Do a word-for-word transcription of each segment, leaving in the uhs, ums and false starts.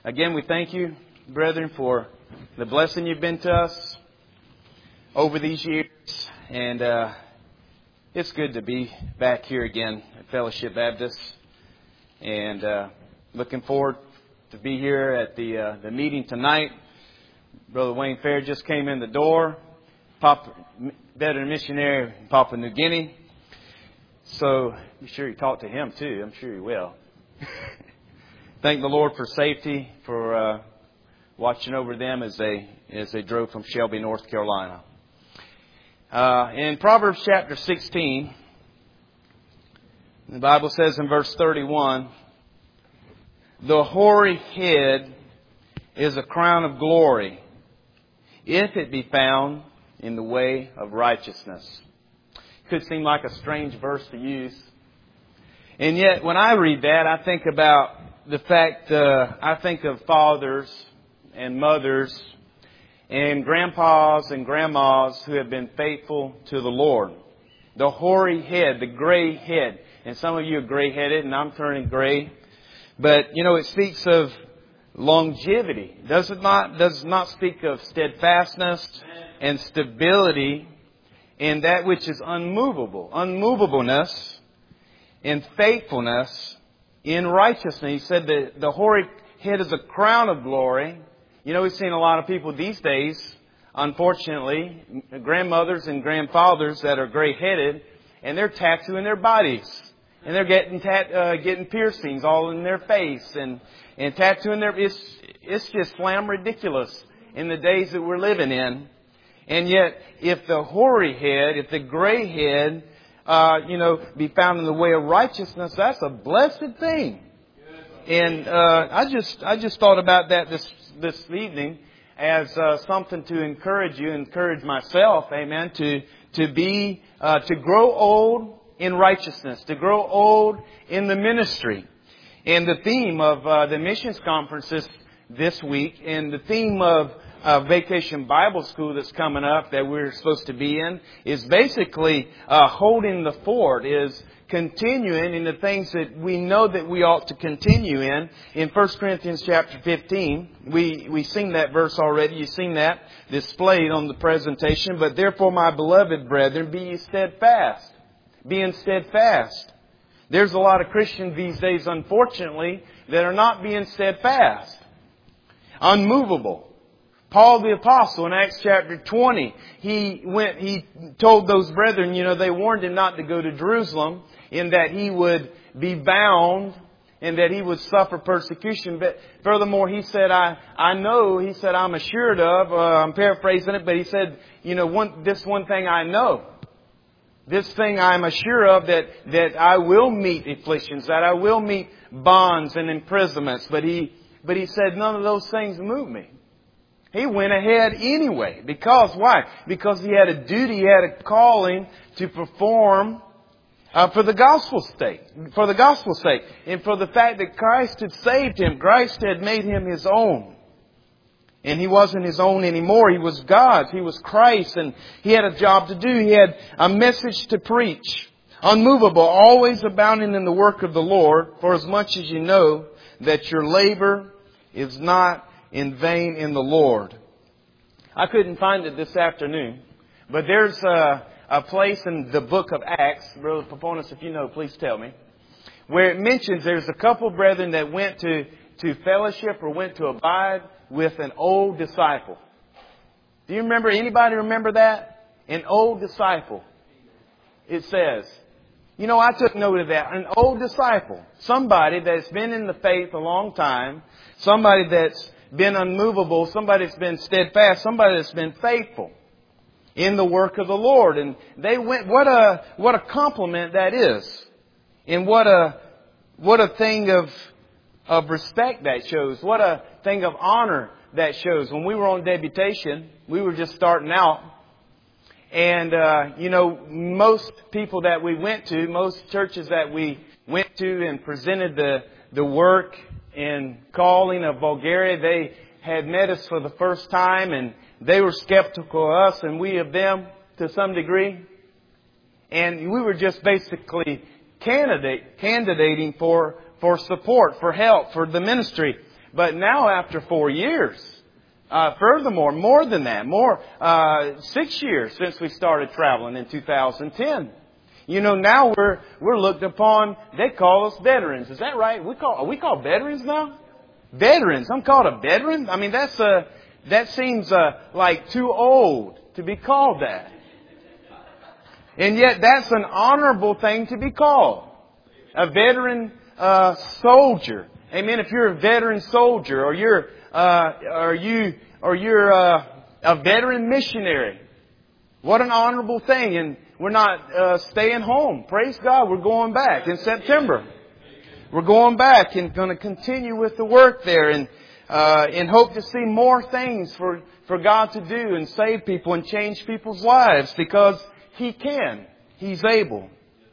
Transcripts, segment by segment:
Again, we thank you, brethren, for the blessing you've been to us over these years. And uh, it's good to be back here again at Fellowship Baptist. And uh, looking forward to be here at the uh, the meeting tonight. Brother Wayne Fair just came in the door, Papa, veteran missionary in Papua New Guinea. So be sure you talk to him too. I'm sure you will. Thank the Lord for safety, for uh, watching over them as they as they drove from Shelby, North Carolina. Uh, in Proverbs chapter sixteen, the Bible says in verse thirty-one, "The hoary head is a crown of glory, if it be found in the way of righteousness." Could seem like a strange verse to use. And yet, when I read that, I think about the fact, uh, I think of fathers and mothers and grandpas and grandmas who have been faithful to the Lord. The hoary head, the gray head. And some of you are gray-headed, and I'm turning gray. But, you know, it speaks of longevity. Does it not, does not speak of steadfastness and stability in that which is unmovable. Unmovableness and faithfulness in righteousness. He said that the hoary head is a crown of glory. You know, we've seen a lot of people these days, unfortunately, grandmothers and grandfathers that are gray-headed, and they're tattooing their bodies. And they're getting tat, uh, getting piercings all in their face and, and tattooing their... It's, it's just slam ridiculous in the days that we're living in. And yet, if the hoary head, if the gray head, uh, you know, be found in the way of righteousness, that's a blessed thing. And uh, I just, I just thought about that this this evening as uh, something to encourage you, encourage myself, amen, to to be, uh, to grow old in righteousness, to grow old in the ministry. And the theme of uh, the missions conferences this week, and the theme of Uh, Vacation Bible School that's coming up that we're supposed to be in is basically uh, holding the fort, is continuing in the things that we know that we ought to continue in. In First Corinthians chapter fifteen, we, we seen that verse already. You've seen that displayed on the presentation. "But therefore, my beloved brethren, be ye steadfast." Being steadfast. There's a lot of Christians these days, unfortunately, that are not being steadfast. Unmovable. Paul the Apostle in Acts chapter twenty, he went, he told those brethren, you know, they warned him not to go to Jerusalem, in that he would be bound and that he would suffer persecution. But furthermore, he said, I, I know, he said, I'm assured of, uh, I'm paraphrasing it, but he said, you know, one, this one thing I know. This thing I'm assured of, that, that I will meet afflictions, that I will meet bonds and imprisonments. But he, but he said, none of those things move me. He went ahead anyway. Because why? Because he had a duty, he had a calling to perform uh, for the gospel's sake. For the gospel's sake. And for the fact that Christ had saved him. Christ had made him his own. And he wasn't his own anymore. He was God's. He was Christ. And he had a job to do. He had a message to preach. Unmovable, always abounding in the work of the Lord. For as much as you know that your labor is not in vain in the Lord. I couldn't find it this afternoon, but there's a, a place in the book of Acts, Brother Paponis, if you know, please tell me, where it mentions there's a couple of brethren that went to, to fellowship or went to abide with an old disciple. Do you remember, anybody remember that? An old disciple. It says, you know, I took note of that. An old disciple. Somebody that's been in the faith a long time. Somebody that's been unmovable, somebody that's been steadfast, somebody that's been faithful in the work of the Lord. And they went, what a, what a compliment that is. And what a, what a thing of, of respect that shows. What a thing of honor that shows. When we were on deputation, we were just starting out. And, uh, you know, most people that we went to, most churches that we went to and presented the, the work and calling of Bulgaria, they had met us for the first time, and they were skeptical of us and we of them to some degree. And we were just basically candidate, candidating for, for support, for help, for the ministry. But now after four years, uh, furthermore, more than that, more, uh, six years since we started traveling in two thousand ten. You know, now we're, we're looked upon, they call us veterans. Is that right? We call, are we called veterans now? Veterans. I'm called a veteran? I mean, that's uh that seems uh, like too old to be called that. And yet that's an honorable thing to be called. A veteran uh, soldier. Amen. If you're a veteran soldier, or you're, uh, or you, or you're uh, a veteran missionary, what an honorable thing. And we're not uh, staying home. Praise God. We're going back in September. We're going back and going to continue with the work there, and uh, and hope to see more things for, for God to do and save people and change people's lives, because He can. He's able.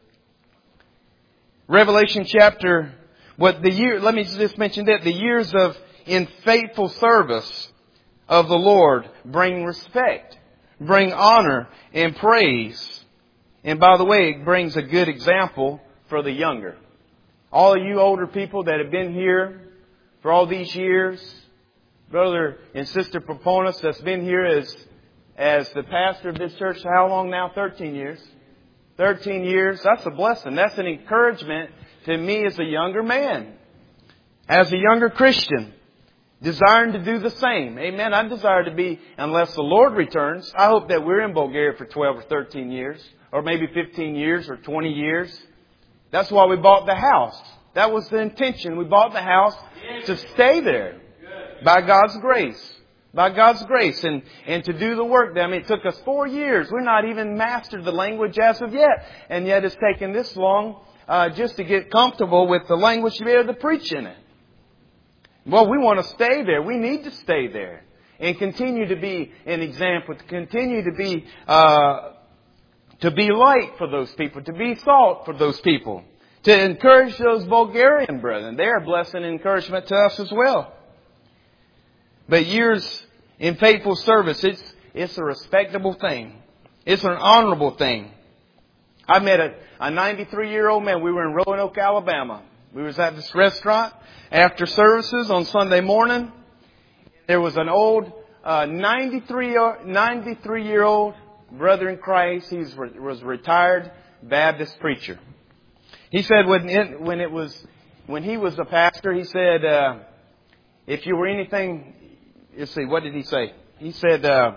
Revelation chapter, what the year, let me just mention that the years of in faithful service of the Lord bring respect, bring honor and praise. And by the way, it brings a good example for the younger. All of you older people that have been here for all these years, brother and sister Proponis that's been here as, as the pastor of this church, how long now? thirteen years. thirteen years. That's a blessing. That's an encouragement to me as a younger man, as a younger Christian, desiring to do the same. Amen. I desire to be, unless the Lord returns. I hope that we're in Bulgaria for twelve or thirteen years, or maybe fifteen years or twenty years. That's why we bought the house. That was the intention. We bought the house to stay there by God's grace. By God's grace. And, and to do the work there. I mean, it took us four years. We're not even mastered the language as of yet. And yet it's taken this long uh, just to get comfortable with the language to be able to preach in it. Well, we want to stay there. We need to stay there. And continue to be an example. To continue to be... Uh, To be light for those people. To be salt for those people. To encourage those Bulgarian brethren. They are a blessing and encouragement to us as well. But years in faithful service, it's, it's a respectable thing. It's an honorable thing. I met a, a ninety-three-year-old man. We were in Roanoke, Alabama. We was at this restaurant after services on Sunday morning. There was an old uh, ninety-three-year-old brother in Christ. He was a retired Baptist preacher. He said when it, when it was when he was a pastor, he said, uh, if you were anything, let's see, what did he say? He said uh,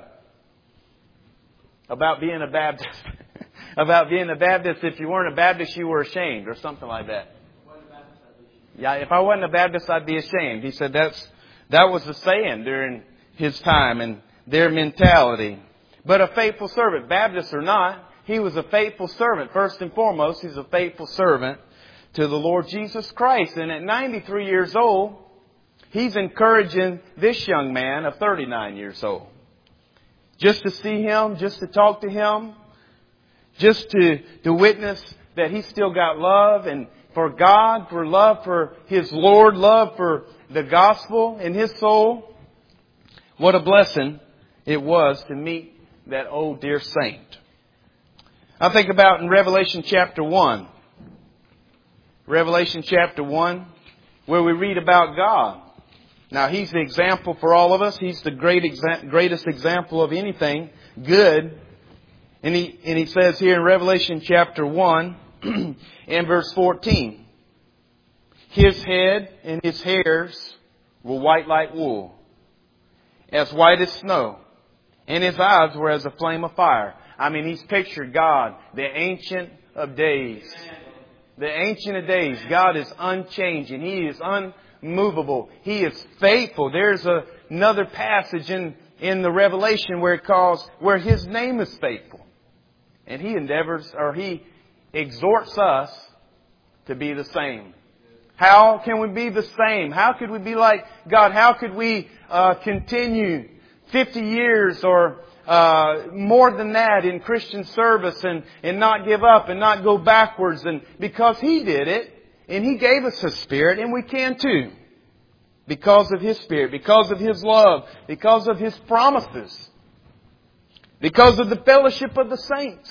about being a Baptist, about being a Baptist. If you weren't a Baptist, you were ashamed, or something like that. Yeah, if I wasn't a Baptist, I'd be ashamed. He said that's that was the saying during his time and their mentality. But a faithful servant, Baptist or not, he was a faithful servant. First and foremost, he's a faithful servant to the Lord Jesus Christ. And at ninety-three years old, he's encouraging this young man of thirty-nine years old. Just to see him, just to talk to him, just to, to witness that he's still got love and for God, for love for his Lord, love for the gospel in his soul. What a blessing it was to meet that old dear saint. I think about in Revelation chapter one. Revelation chapter one, where we read about God. Now, He's the example for all of us. He's the great exa- greatest example of anything good. And he, and he says here in Revelation chapter one and verse fourteen, His head and His hairs were white like wool, as white as snow. And His eyes were as a flame of fire. I mean, He's pictured God, the Ancient of Days. The Ancient of Days. God is unchanging. He is unmovable. He is faithful. There's a, another passage in, in the Revelation where it calls, where His name is faithful. And He endeavors, or He exhorts us to be the same. How can we be the same? How could we be like God? How could we uh, continue fifty years or uh, more than that in Christian service and, and not give up and not go backwards? And because He did it, and He gave us His Spirit, and we can too. Because of His Spirit, because of His love, because of His promises, because of the fellowship of the saints.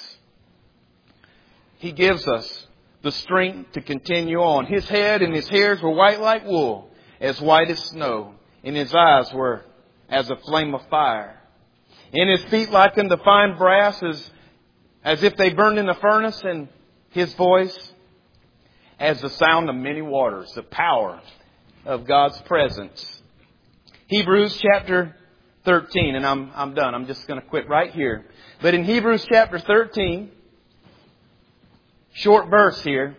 He gives us the strength to continue on. His head and His hairs were white like wool, as white as snow, and His eyes were as a flame of fire. And His feet like unto fine brass, as, as if they burned in the furnace, and His voice as the sound of many waters, the power of God's presence. Hebrews chapter thirteen, and I'm, I'm done. I'm just going to quit right here. But in Hebrews chapter thirteen, short verse here,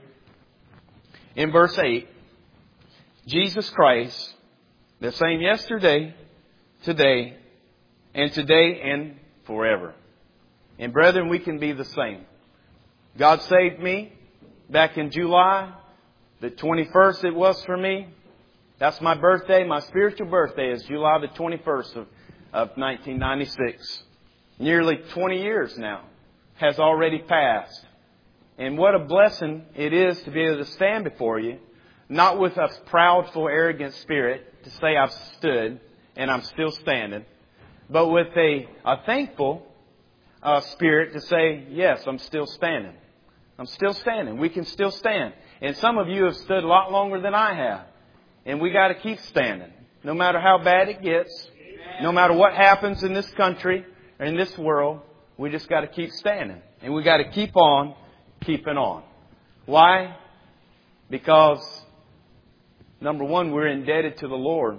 in verse eight, Jesus Christ, the same yesterday, today, and today and forever. And brethren, we can be the same. God saved me back in July, the twenty-first it was for me. That's my birthday. My spiritual birthday is July the twenty-first of, of nineteen ninety-six. Nearly twenty years now has already passed. And what a blessing it is to be able to stand before you, not with a proudful, arrogant spirit to say I've stood and I'm still standing, but with a, a thankful uh, spirit to say, yes, I'm still standing. I'm still standing. We can still stand. And some of you have stood a lot longer than I have. And we got to keep standing. No matter how bad it gets, no matter what happens in this country or in this world, we just got to keep standing. And we got to keep on keeping on. Why? Because, number one, we're indebted to the Lord.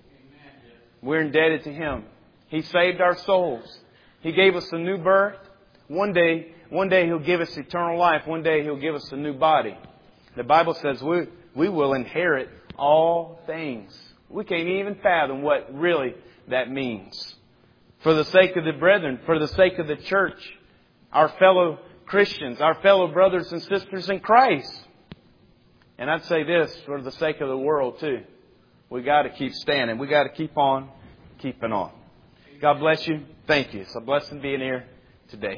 We're indebted to Him. He saved our souls. He gave us a new birth. One day, one day He'll give us eternal life. One day He'll give us a new body. The Bible says we, we will inherit all things. We can't even fathom what really that means. For the sake of the brethren, for the sake of the church, our fellow Christians, our fellow brothers and sisters in Christ. And I'd say this, for the sake of the world too. We got to keep standing. We got to keep on keeping on. God bless you. Thank you. It's a blessing being here today.